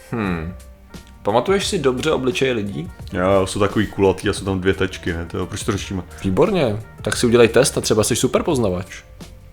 Pamatuješ si dobře obličeje lidí? Jo, jsou takový kulatý a jsou tam 2 tečky, ne? Proč to řešíme? Výborně, tak si udělej test a třeba jsi super poznavač.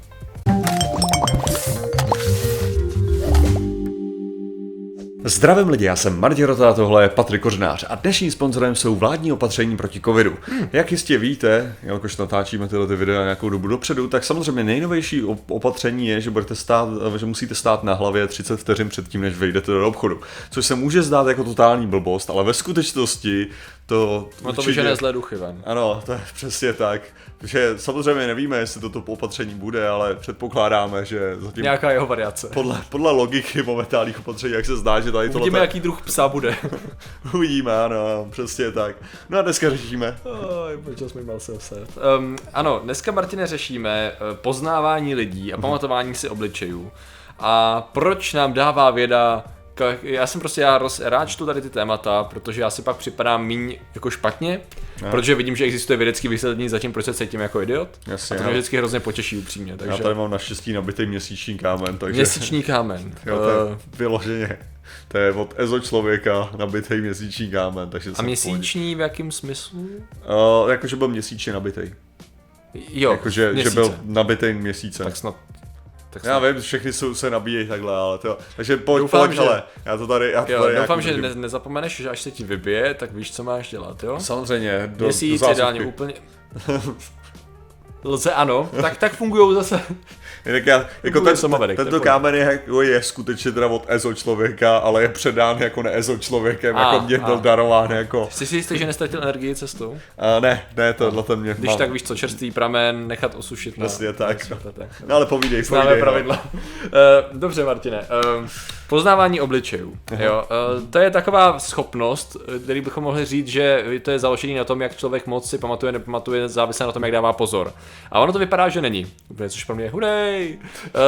Zdravím lidi, já jsem Martin Rota, tohle je Patrik Kořenář a dnešním sponzorem jsou vládní opatření proti covidu. Jak jistě víte, jelikož natáčíme tyhle videa nějakou dobu dopředu, tak samozřejmě nejnovější opatření je, že musíte stát na hlavě 30 vteřin předtím, než vejdete do obchodu. Což se může zdát jako totální blbost, ale ve skutečnosti to vyžene zlé duchy ven. Ano, to je přesně tak. Protože samozřejmě nevíme, jestli toto opatření bude, ale předpokládáme, že zatím nějaká jeho variace. Podle logiky momentálních opatření, jak se zdá, že tady tohle... Uvidíme, jaký druh psa bude. Uvidíme, ano, přesně tak. No a dneska řešíme. Ano, dneska, Martine, řešíme poznávání lidí a pamatování si obličejů. A proč nám dává věda... Já rád čtu tady ty témata, protože já si pak připadám míň jako špatně, protože vidím, že existuje vědecký vysvětlení zatím, proč se cítím jako idiot. Jasně, a to mě vždycky hrozně potěší upřímně. Takže... Já tady mám naštěstí nabitý měsíční kámen, takže... Měsíční kámen. Jo, to je vyloženě. To je od EZO člověka nabitý měsíční kámen, takže... A měsíční v jakém smyslu? Jakože byl měsíčně nabitý. Jo, jakože že byl nabitý měsíce. Tak snad. Já vím, všechny se nabíjejí takhle, ale to... Takže pojď, hele, já to tady doufám, že nezapomeneš, že až se ti vybije, tak víš, co máš dělat, jo? Samozřejmě. Měsíc ideálně úplně... Lze, ano, tak fungujou zase. Tento kámen je skutečně teda od EZO člověka, ale je předán jako ne-EZO člověkem, jako mě byl darován jako... Jsi si jistý, že nestratil energii cestou? Ne, tohle to mě... Když tak víš co, čerstvý pramen nechat osušit. Přesně tak. No ale povídej. Známe pravidla. Dobře, Martine. Poznávání obličejů. Jo. To je taková schopnost, který bychom mohli říct, že to je založený na tom, jak člověk moc si pamatuje, nepamatuje, závisle na tom, jak dává pozor. A ono to vypadá, že není. Což pro mě je hudej.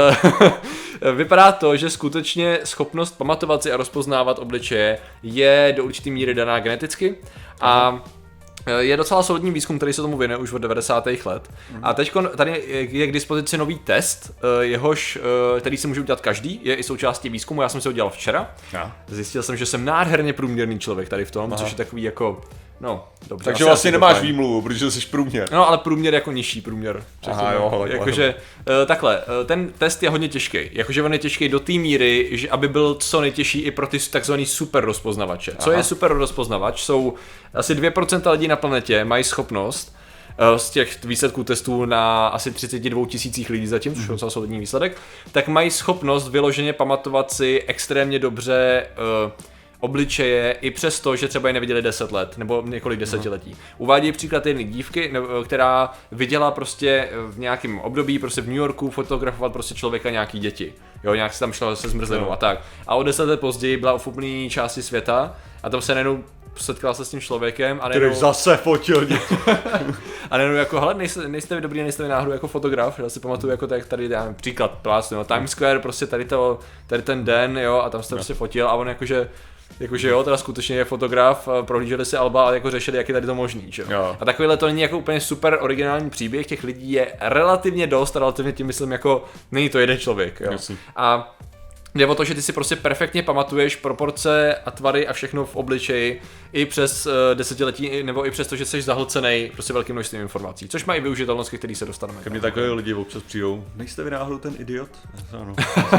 Vypadá to, že skutečně schopnost pamatovat si a rozpoznávat obličeje je do určité míry daná geneticky. A je docela solidní výzkum, který se tomu věnuje už od 90. let. A teď tady je k dispozici nový test, který si může udělat každý, je i součástí výzkumu, já jsem si ho dělal včera. Zjistil jsem, že jsem nádherně průměrný člověk tady v tom, což je takový jako... No, dobře. Takže vlastně nemáš výmluvu, protože jsi průměr. No, ale průměr jako nižší průměr. Jakože takhle, ten test je hodně těžký. Jakože on je těžký do té míry, že aby byl co nejtěžší i pro ty takzvaný super rozpoznavače. Co je super rozpoznavač? Jsou asi 2% lidí na planetě mají schopnost z těch výsledků testů na asi 32 000 lidí zatím, což je docela solidní výsledek, tak mají schopnost vyloženě pamatovat si extrémně dobře obličeje i přesto, že třeba je neviděli 10 let nebo několik desetiletí. Uvádí příklad jedné dívky, která viděla prostě v nějakém období prostě v New Yorku fotografovat prostě člověka nějaký děti. Jo, nějak se tam šla se zmrzlinou a tak. A o 10 let později byla v úplné části světa a tam se najednou setkala se s tím člověkem a který zase fotil děti. A najednou jako, hele, nejste vy dobrý, nejste vy náhodou jako fotograf, já si pamatuju jako tady dám příklad plácnu, no, Times Square, prostě tady ten den, jo, a tam se prostě fotil a on jakože jo, teda skutečně je fotograf, prohlíželi si alba a jako řešili, jak je tady to možný, že jo. A takovýhle to není jako úplně super originální příběh, těch lidí je relativně dost, relativně tím myslím jako, není to jeden člověk, jo. Jasný. A jde o to, že ty si prostě perfektně pamatuješ proporce a tvary a všechno v obličeji i přes desetiletí, nebo i přes to, že jsi zahlcenej prostě velkým množstvím informací, což má i využitelnost, který se dostaneme. Ke mně takové lidi občas přijdou, nejste vy náhodou ten idiot? Ano.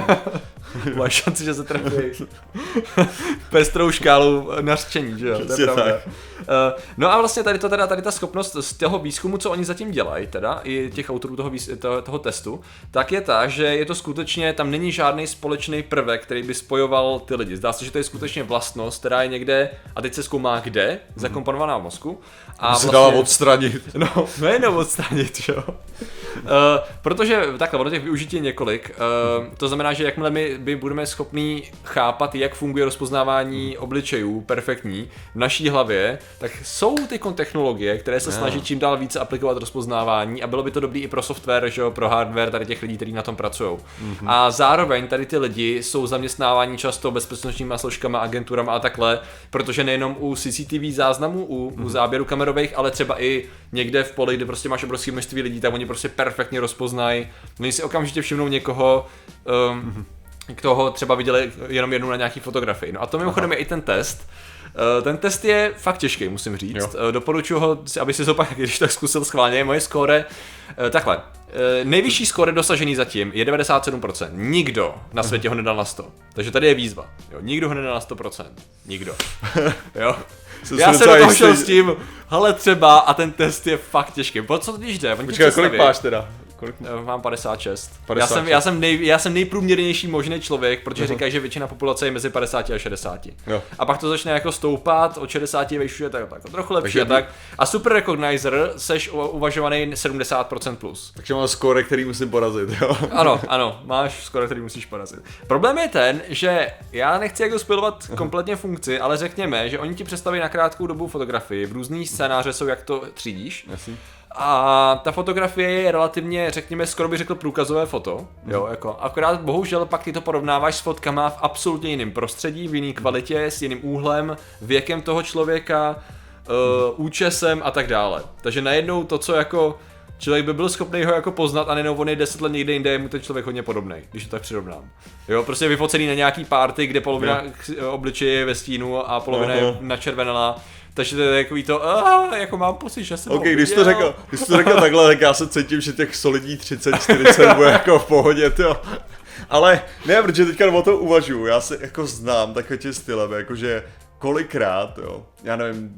Máš šanci, že se trefí pestrou škálu nařčení, že jo? To je pravda. No a vlastně tady ta schopnost z toho výzkumu, co oni zatím dělají, teda i těch autorů toho testu, tak je ta, že je to skutečně, tam není žádný společný prvek, který by spojoval ty lidi. Zdá se, že to je skutečně vlastnost, která je někde, a teď se zkoumá kde, zakomponovaná v mozku. A se dala odstranit. No, nejenom odstranit, jo. Protože takhle, ono těch využití je několik. To znamená, že jakmile my budeme schopní chápat, jak funguje rozpoznávání obličejů perfektní v naší hlavě, tak jsou ty technologie, které se snaží čím dál více aplikovat rozpoznávání a bylo by to dobrý i pro software, že jo, pro hardware tady těch lidí, kteří na tom pracují. A zároveň tady ty lidi jsou zaměstnáváni často bezpečnostníma složkama, agenturama a takhle, protože nejenom u CCTV záznamů, u záběru kamerových, ale třeba i někde v poli, kde prostě máš obrovské množství lidí, tam oni prostě perfektně rozpoznají. Oni si okamžitě všimnou někoho, k toho třeba viděli jenom jednu na nějaký fotografii. No a to mimochodem je i ten test. Ten test je fakt těžký, musím říct. Doporučuji ho, aby si zopak, když tak zkusil schválně. Moje skóre, takhle, nejvyšší skóre dosažený zatím je 97%. Nikdo na světě ho nedal na 100. Takže tady je výzva. Jo, nikdo ho nedal na 100%. Nikdo. Jo. Já jsem do toho šel s tím, hele třeba, a ten test je fakt těžký. Po co totiž jde? Počkej, kolik máš teda? Mám 56. Já jsem nejprůměrnější možný člověk, protože říkají, že většina populace je mezi 50 a 60. Jo. A pak to začne jako stoupat, od 60 vyšuje tak trochu lepší a tak. A Super Recognizer seš uvažovaný 70% plus. Takže mám skóre, který musím porazit, jo? Ano, máš skóre, který musíš porazit. Problém je ten, že já nechci jako spojovat kompletně funkci, ale řekněme, že oni ti představí na krátkou dobu fotografii, v různý scénáře jsou, jak to třídíš. Jasně. A ta fotografie je relativně, řekněme, skoro bych řekl průkazové foto, jo, jako. Akorát bohužel pak ty to porovnáváš s fotkama v absolutně jiném prostředí, v jiný kvalitě, s jiným úhlem, věkem toho člověka, účesem a tak dále. Takže najednou to, co jako člověk by byl schopný ho jako poznat a nejenom on je 10 let někde jinde, je mu ten člověk hodně podobný, když to tak přirovnám. Jo, prostě vyfocený na nějaký party, kde polovina obličeje je ve stínu a polovina je načervenala. Takže to je takový to, jako mám pocit, že jsem když to řekl takhle, tak já se cítím, že těch solidní 30-40 bude jako v pohodě, jo. Ale ne, protože teďka o to uvažuju, já se jako znám takhle tím stylem, jakože kolikrát, jo, já nevím,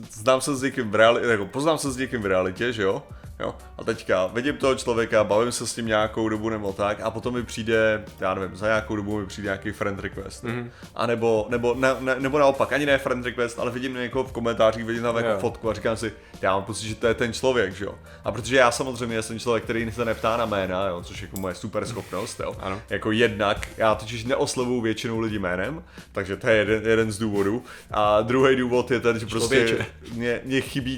poznám se s někým v realitě, že jo? Jo, a teďka vidím toho člověka, bavím se s ním nějakou dobu nebo tak a potom mi přijde, já nevím, za nějakou dobu mi přijde nějaký friend request. A nebo naopak, ani ne friend request, ale vidím někoho v komentářích, vidím tam jako fotku a říkám si, já mám pocit, že to je ten člověk, že jo. A protože já samozřejmě jsem člověk, který se neptá na jména, jo, což je jako moje super schopnost, jo. Ano. Jako jednak, já totiž neoslovuju většinou lidí jménem, takže to je jeden z důvodů. A druhý důvod je ten, že prostě mě chybí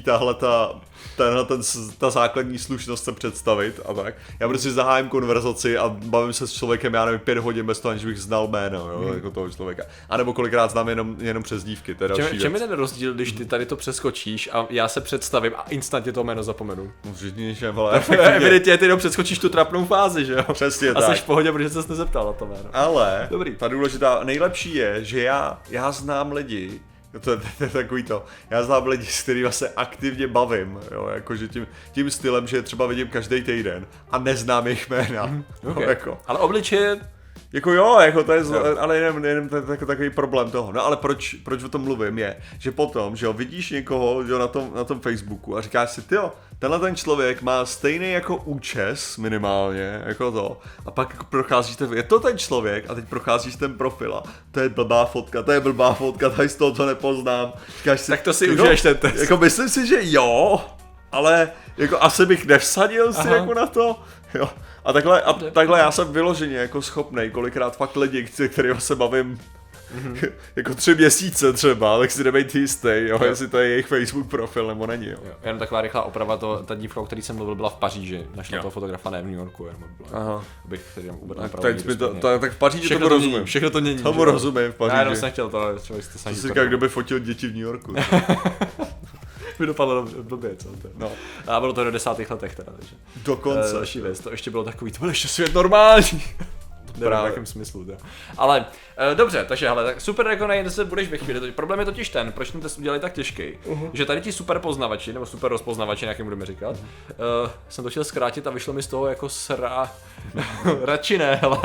ta základní slušnost se představit a tak. Já prostě zahájím konverzaci a bavím se s člověkem, já nevím, 5 hodin bez toho, aniž bych znal jméno, jo, jako toho člověka. A nebo kolikrát znám jenom přes dívky, to je další věc. Čem je ten rozdíl, když ty tady to přeskočíš a já se představím a instantně to jméno zapomenu? Evidentně ty jenom přeskočíš tu trapnou fázi, že jo? Přesně a tak. A jsi v pohodě, protože ses nezeptal na to jméno. Ale ta důležitá, nejlepší je, že já znám lidi, to je takový to. Já znám lidi, s kterými se aktivně bavím, jo, jakože tím stylem, že třeba vidím každý týden a neznám jejich jména. Okay. Jako. Ale obličeje... Jako jo, jako to je, ale jenom to je takový problém toho. No ale proč o tom mluvím je, že potom, že jo, vidíš někoho, jo, na tom Facebooku a říkáš si, tyjo, tenhle ten člověk má stejný jako účes minimálně, jako to, a pak jako procházíš je to ten člověk a teď procházíš ten profil a to je blbá fotka, tady z toho to nepoznám. Říkáš si, tak to si užiješ ten test. Jako myslím si, že jo, ale jako asi bych nevsadil si jako na to, jo. A takhle já jsem vyloženě jako schopnej kolikrát fakt lidi, kterými se bavím jako 3 měsíce třeba, tak si nebejte jistý, jo, jestli to je jejich Facebook profil nebo není, jo. Jenom taková rychlá oprava, ta dívka, o který jsem mluvil, byla v Paříži, našla toho fotografa, ne v New Yorku, abych tedy tak v Paříži tomu rozumím. Všechno to mění. Tomu rozumím v Paříži. Já jenom jsem chtěl to, člověk jste sami. Co si říká, kdo by fotil děti v New Yorku. By dopadlo blbě, co to? No. A bylo to do 10. letech teda, takže. Dokonce. Další věc, to ještě bylo takový, to byl ještě svět normální. Právě. V jakém smyslu, to. Ale dobře, takže hele, tak Super Recognizer budeš ve chvíli. Problém je totiž ten, proč ten test udělali tak těžký, že tady ti super poznavači, nebo super rozpoznavači, jak jim budeme říkat, jsem to chtěl zkrátit a vyšlo mi z toho jako radši ne, ale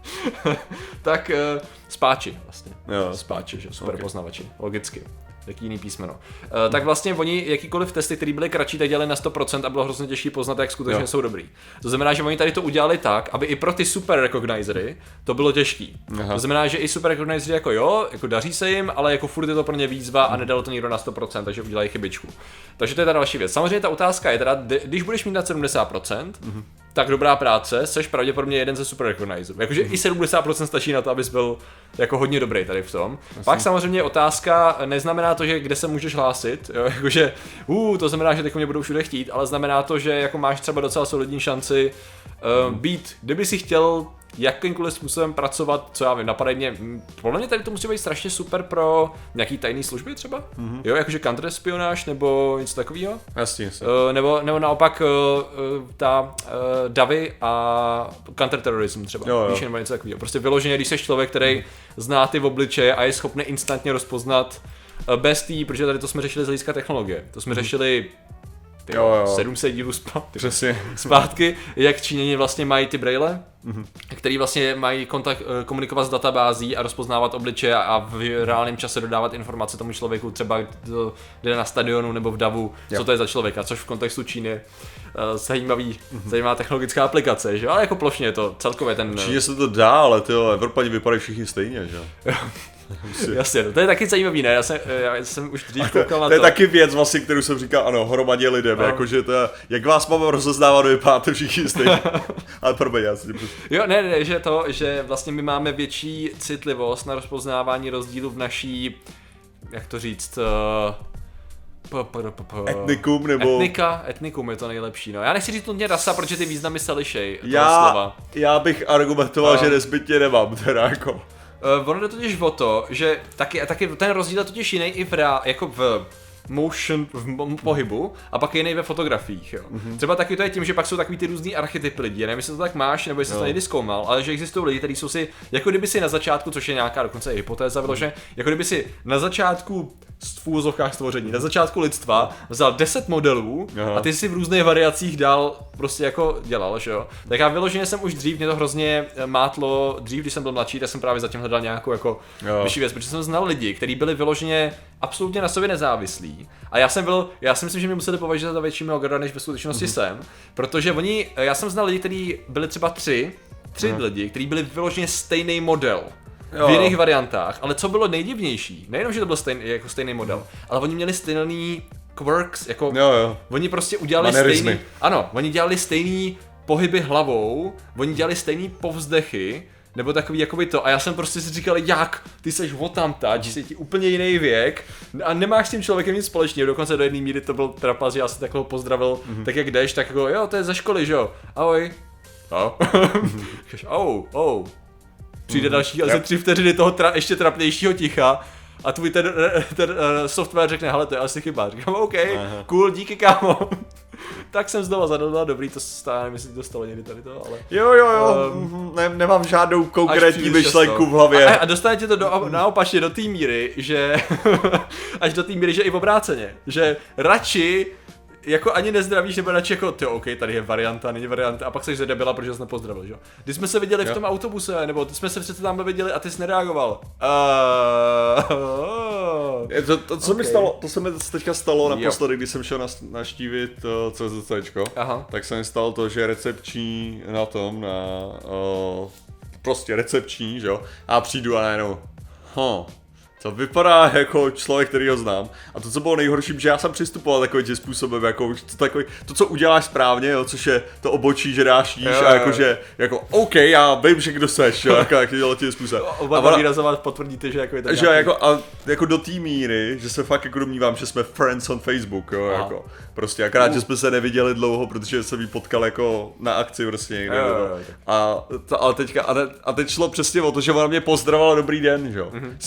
tak spáči vlastně. Jo, spáči, že super poznavači, logicky. Jaký jiný písmeno. Tak vlastně oni jakýkoliv testy, které byly kratší, tak dělali na 100% a bylo hrozně těžké poznat, jak skutečně jsou dobrý. To znamená, že oni tady to udělali tak, aby i pro ty Super Recognizery to bylo těžký. To znamená, že i Super Recognizery jako daří se jim, ale jako furt je to pro ně výzva a nedalo to nikdo na 100%, takže udělají chybičku. Takže to je ta další věc. Samozřejmě ta otázka je teda, když budeš mít na 70%, tak dobrá práce, seš pravděpodobně jeden ze Super Recognizerů. Jakože i 70% stačí na to, abys byl jako hodně dobrý tady v tom. Pak samozřejmě otázka neznamená to, že kde se můžeš hlásit, jo? Jakože to znamená, že teď mě budou všude chtít, ale znamená to, že jako máš třeba docela solidní šanci být, kdyby si chtěl jakýmkoliv způsobem pracovat, co já vím, napadají mě, podle mě tady to musí být strašně super pro nějaký tajné služby třeba, jo, jakože counterspionáž nebo něco takového. Jasně. Nebo naopak ta davy a counterterorism třeba, jo. víš, nebo něco takového. Prostě vyloženě, když jsi člověk, který zná ty obličeje a je schopný instantně rozpoznat bez tý, protože tady to jsme řešili z hlediska technologie. To jsme řešili 700 dílů zpátky, jak Číňani vlastně mají ty braille, který vlastně mají komunikovat s databází a rozpoznávat obličeje a v reálném čase dodávat informace tomu člověku, třeba jde na stadionu nebo v davu, co to je za člověka, což v kontextu Číny je zajímavá technologická aplikace, že? Ale jako plošně je to celkově ten... Číně se to dá, ale Evropani vypadají všichni stejně, že? Jasně, to je taky zajímavý, ne? Já jsem už dřív koukal na to. To je taky věc vlastně, kterou jsem říkal, ano, hromadě lidem, jakože to je, jak vás mám rozeznávat, vypadáte všichni stejně. Ale promiň, já si Jo, ne, že vlastně my máme větší citlivost na rozpoznávání rozdílů v naší, jak to říct, etnikum nebo... Etnikum je to nejlepší, no. Já nechci říct nutně rasa, protože ty významy se lišej, já bych argumentoval, že nezbytně nemám, teda jako... Ono jde totiž o to, že taky ten rozdíl je totiž jiný i jako v motion, v pohybu a pak jiný ve fotografiích, jo. Třeba taky to je tím, že pak jsou takový ty různý archetypy lidí, já nevím, jestli to tak máš, nebo jestli to někdy zkoumal, ale že existují lidi, kteří jsou si, jako kdyby si na začátku, což je nějaká dokonce hypotéza vyloženě, jako kdyby si na začátku v úvozovkách stvoření, na začátku lidstva vzal 10 modelů a ty si v různých variacích dál prostě jako dělal, že jo. Tak já vyloženě jsem už dřív, mě to hrozně mátlo, dřív, když jsem byl mladší, tak jsem právě zatím hledal nějakou jako vyšší věc, protože jsem znal lidi, kteří byli vyloženě absolutně na sobě nezávislí. A já si myslím, že mě museli považovat za větší Melgarda, než ve skutečnosti jsem, protože já jsem znal lidi, kteří byli třeba tři lidi, kteří byli vyloženě stejný model. V jiných variantách, ale co bylo nejdivnější, nejenom, že to byl stejný model, ale oni měli stejný quirks, jako oni prostě udělali stejný, oni dělali stejný pohyby hlavou, oni dělali stejný povzdechy, nebo takový jakoby to, a já jsem prostě si říkal, jak, ty seš odtamtať, jsi ti úplně jiný věk a nemáš s tím člověkem nic společného, dokonce do jedné míry to byl trapas, že já se takhle pozdravil, tak jak jdeš, tak jako jo, to je ze školy, že jo, ahoj, přijde další asi 3 vteřiny toho ještě trapnějšího ticha a tvůj ten software řekne, hele, to je asi chyba. Říkám, OK, cool, díky kámo. Tak jsem znovu zadal, dobrý, to stále, myslím, to stalo někdy tady to, ale... Nemám žádnou konkrétní myšlenku v hlavě. A dostane tě to naopačně do té míry, že... až do té míry, že i obráceně. Že radši jako ani nezdravíš, nebo radši jako, OK, tady je varianta, není varianta, a pak seš debila, protože jsi nepozdravil, že jo. Když jsme se viděli v tom autobuse, nebo jsme se přece tam viděli a ty jsi nereagoval. Co mi stalo, to se mi teďka stalo naposledy, když jsem šel navštívit CZCčko, tak se mi stalo to, že recepční na tom, prostě recepční, že jo, a přijdu a najednou, to vypadá jako člověk, který ho znám. A to, co bylo nejhorší, že já jsem přistupoval takovým tím způsobem, jako to, co uděláš správně, jo, což je to obočí, že dáš jíž a jakože, jako OK, já vím, že kdo seš, jo, jak dělat tím způsobem. Oba výrazovat potvrdíte, že jako je tak že jako do té míry, že se fakt jako domnívám, že jsme friends on Facebook, jo, jako. Prostě akorát, že jsme se neviděli dlouho, protože jsem jí potkal jako na akci prostě někde. A teď šlo přesně o to, že ona mě pozdravala dobrý den, že jo.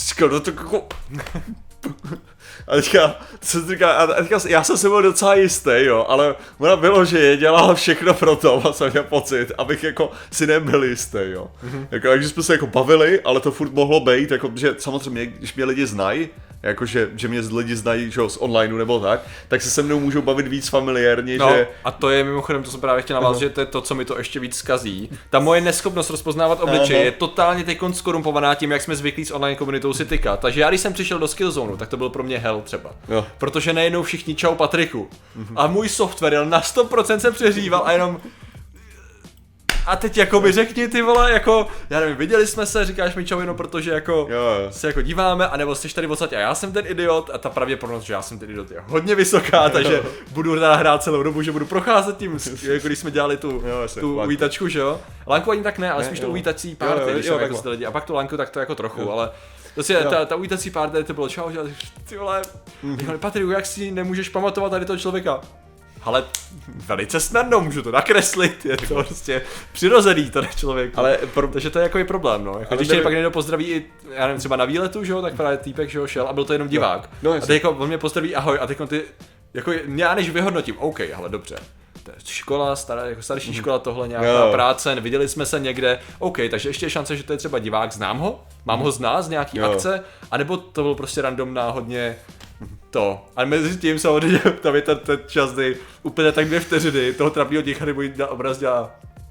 A teďka já jsem se byl docela jistý, jo, ale ona bylo, že je dělala všechno pro to, a jsem měl pocit, abych jako si nebyl jistý, jo. Jako, takže jsme se jako bavili, ale to furt mohlo být, jako, že samozřejmě, když mě lidi znají, jakože, že mě lidi znají, že z onlineu nebo tak se mnou můžou bavit víc familiárně, že... a to je mimochodem, to jsem právě chtěl navázat, že to je to, co mi to ještě víc zkazí. Ta moje neschopnost rozpoznávat obličeje je totálně teď skorumpovaná tím, jak jsme zvyklí s online komunitou si tykat. Takže já, když jsem přišel do Skillzone, tak to byl pro mě hell třeba. Protože nejednou všichni čau Patriku. A můj software jel na 100% se přehříval a jenom... A teď jako mi řekni, ty vole, jako, já nevím, viděli jsme se, říkáš mi čau jenom protože jako se jako díváme, anebo jsi tady odsaď a já jsem ten idiot a ta pravděpodobnost, že já jsem ten idiot je hodně vysoká, takže budu hrát celou dobu, že budu procházet tím, jako když jsme dělali tu uvítačku, že jo. Lanku ani tak ne, ale spíš to uvítací party, když jsou jako lidi. A pak tu lanku tak to jako trochu, ale prostě ta uvítací party, to bylo čau, ty vole, Patriku, jak si nemůžeš pamatovat tady toho člověka? ale velice snadno, můžu to nakreslit, je to prostě přirozený tady člověk. Takže to je jako i problém, no. Jako, když tě pak někdo pozdraví i, já nevím, třeba na výletu, že jo, tak právě týpek, že jo, šel a byl to jenom divák. No, a teď jako on mě pozdraví ahoj a teď ty, jako já než vyhodnotím, OK, ale dobře. To je škola, jako starší škola, tohle nějaká práce, neviděli jsme se někde, OK, takže ještě je šance, že to je třeba divák, znám ho, mám ho znát z nějaký akce, anebo to byl prostě random náhodně to. A mezi tím samozřejmě tam je ten čas, kdy úplně tak 2 vteřiny toho trapného ticha nebo obraz dělá.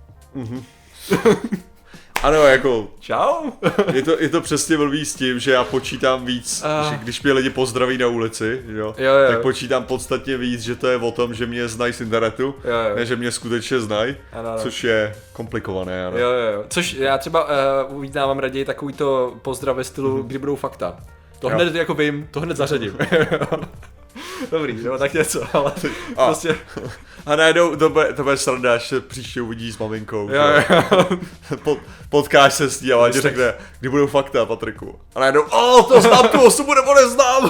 Ano, jako... Čau. je to přesně blbý s tím, že já počítám víc, že když mě lidi pozdraví na ulici, jo, tak počítám podstatně víc, že to je o tom, že mě znají z internetu, ne že mě skutečně znají, což je komplikované. Ano. Jo. Což já třeba uvítávám raději takovýto pozdrav ve stylu, kdy budou fakta. To hned jako vím, to hned zařadím. Dobrý, no tak něco, ale prostě... A najednou to bude sranda, až se příště uvidí s maminkou. Potkáš se s ní a ti řekne, kdy budou fakta, Patriku. A najednou, to znám tu osobu nebo neznám.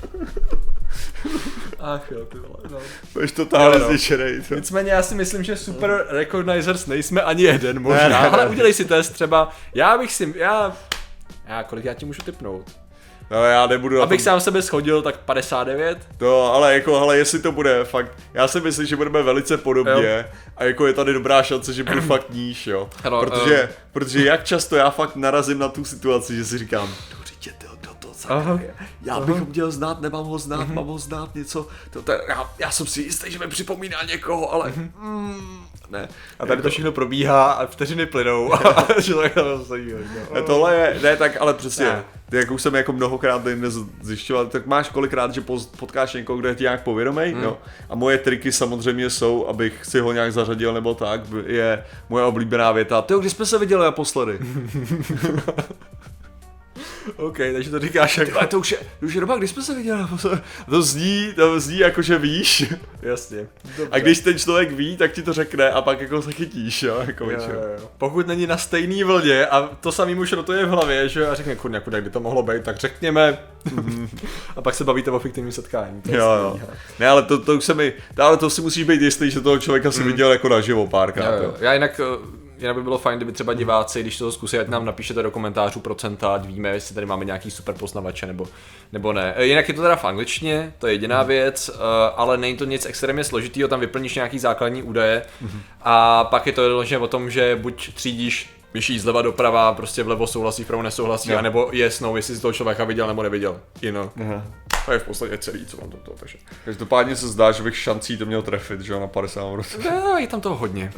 Ach jo, ty vole, no. Budeš totálně zničenej. Nicméně já si myslím, že super recognizers nejsme ani jeden možná, ale udělej si test třeba, kolik já ti můžu tipnout? No já nebudu. Abych sám sebe shodil, tak 59. No, ale jestli to bude fakt, já si myslím, že budeme velice podobně a jako je tady dobrá šance, že budu fakt níž, jo. Hello, protože jak často já fakt narazím na tu situaci, že si říkám, já bych ho měl znát, nemám ho znát, mám ho znát něco, já jsem si jistý, že mi připomíná někoho, ale ne. A tady to všechno probíhá a vteřiny plynou a že to stojí. Tohle je, ne tak, ale přesně, ty jak už jsem jako mnohokrát zjišťoval, tak máš kolikrát, že potkáš někoho, kdo je ti nějak povědomej, no. A moje triky samozřejmě jsou, abych si ho nějak zařadil nebo tak, je moje oblíbená věta, kdy jsme se viděli naposledy? OK, takže to říkáš jako... To už je doba, kdy jsme se viděli. To zní jako, že víš. Jasně. Dobře. A když ten člověk ví, tak ti to řekne a pak jako se chytíš, jo. Jako jo. Pokud není na stejný vlně a to samý mu šrotuje v hlavě, že a řekne kurňa, kdy to mohlo být, tak řekněme. A pak se bavíte o fiktivním setkání. Jo. Ne, ale to už se mi... Ale to si musíš být jistý, že toho člověka si viděl jako naživo párkrát. Jo. Já jinak by bylo fajn, kdyby třeba diváci, když to zkusí, ať nám napíšete do komentářů procenta, ať víme, jestli tady máme nějaký super poznavače nebo ne. Jinak je to teda v angličtině, to je jediná věc, ale není to nic extrémně složitýho, tam vyplníš nějaký základní údaje a pak je to doložené o tom, že buď třídíš myší zleva doprava, prostě vlevo souhlasí, vpravo nesouhlasí, anebo no, jestli si toho člověka viděl nebo neviděl. To je v podstatě celý, co mám do toho, takže. Každopádně se zdá, že bych šancí to měl trefit, že jo, na 50%. No, je tam toho hodně.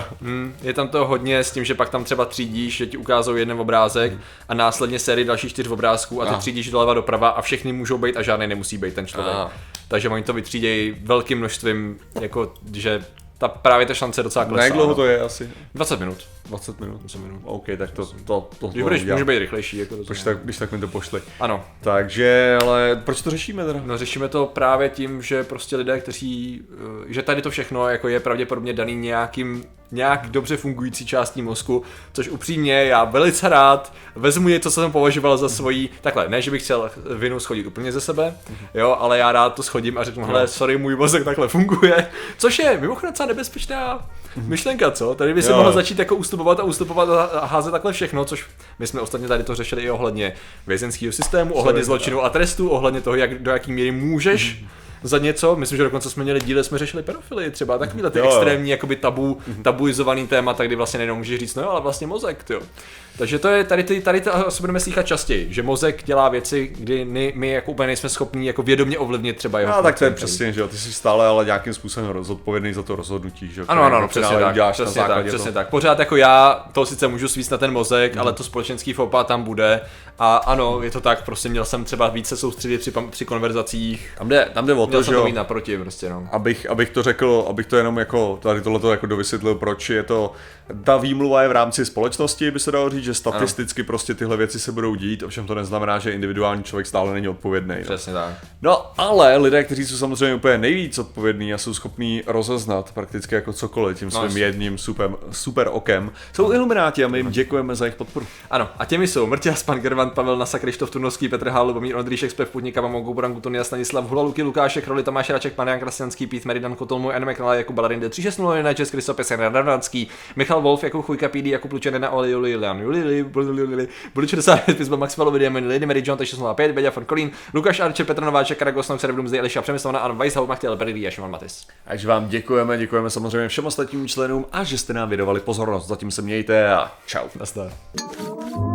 Je tam toho hodně s tím, že pak tam třeba třídíš, že ti ukázou jeden obrázek a následně sérii dalších 4 obrázků a ty třídíš doleva doprava a všechny můžou být a žádný nemusí být ten člověk. Takže oni to vytřídějí velkým množstvím, jako že právě ta šance docela klesá. Jak dlouho to je asi? 20 minut. 20 minut. OK, tak to může být rychlejší. Jako když tak mi to pošli. Ano. Takže, ale proč to řešíme teda? No řešíme to právě tím, že prostě lidé, kteří, že tady to všechno jako je pravděpodobně daný nějak dobře fungující částí mozku, což upřímně já velice rád vezmu něco, co jsem považoval za svojí, takhle, ne, že bych chtěl vinu schodit úplně ze sebe, jo, ale já rád to schodím a řeknu, hele, sorry, můj mozek takhle funguje, což je mimochodem docela nebezpečná myšlenka, co? Tady by se mohlo začít jako ustupovat a házet takhle všechno, což my jsme ostatně tady to řešili i ohledně vězeňského systému, ohledně zločinu a trestu, ohledně toho, do jaký míry můžeš za něco, myslím, že dokonce jsme měli díly, jsme řešili pedofilii třeba, takovýhle ty extrémní jakoby tabuizovaný témata, kdy vlastně nejenom můžeš říct, no ale vlastně mozek, tyjo. Takže to je, tady to se budeme slýchat častěji, že mozek dělá věci, kdy my jako úplně nejsme schopní jako vědomě ovlivnit třeba jeho. No tak to je přesně, že jo, ty jsi stále ale nějakým způsobem zodpovědný za to rozhodnutí, že jo. Ano, přesně tak. Pořád jako já to sice můžu svíct na ten mozek, ale to společenský fópa tam bude. A ano, je to tak, prostě měl jsem třeba více soustředit při konverzacích. Tam jde o to, že jo. Naproti, prostě, no. Abych to řekl, abych to jenom jako tady tohleto jako dovysvětlil, proč je to, ta výmluva je v rámci společnosti, by se dalo říct, že statisticky prostě tyhle věci se budou dít, ovšem to neznamená, že individuální člověk stále není odpovědný. Přesně tak. No, ale lidé, kteří jsou samozřejmě úplně nejvíc odpovědní a jsou schopní rozeznat prakticky jako cokoliv tím svým jedním super okem, jsou ilumináti a my jim děkujeme za jejich podporu. Ano, a těmi jsou Mrťa, Span Gervant, Pavel Nasa, Krištof Turnovský, Petr Hál, Lubomír Ondříšek, Spev Putník, Mamon Kuburan, Gutonia, Stanislav Hula, Luky Lukášek, Vašek, Roli, Tomáš Raček, Marian Krasňanský, Pít Meridan, Kotol, můj anime kanál, Jakub Baladin, D360, na Český Kristopes, Jan Radvanský, Michal Wolf, Jakub Chujka, PD, Jakub Lučenina, Oli, Julian, Budu 60, Pizba, Maxwell, Vidiamin, Lady Mary John, 605, Beďa von Kolín, Lukáš Arče, Petr Nováček, Karagosnov, Servdum, Zde, Eliša Přemyslovna, An Weishaupt, Machtěl, Berlí a Šimon Matis. Takže vám děkujeme samozřejmě všem ostatním členům a že jste nám věnovali pozornost. Zatím se mějte a čau. Nazdar.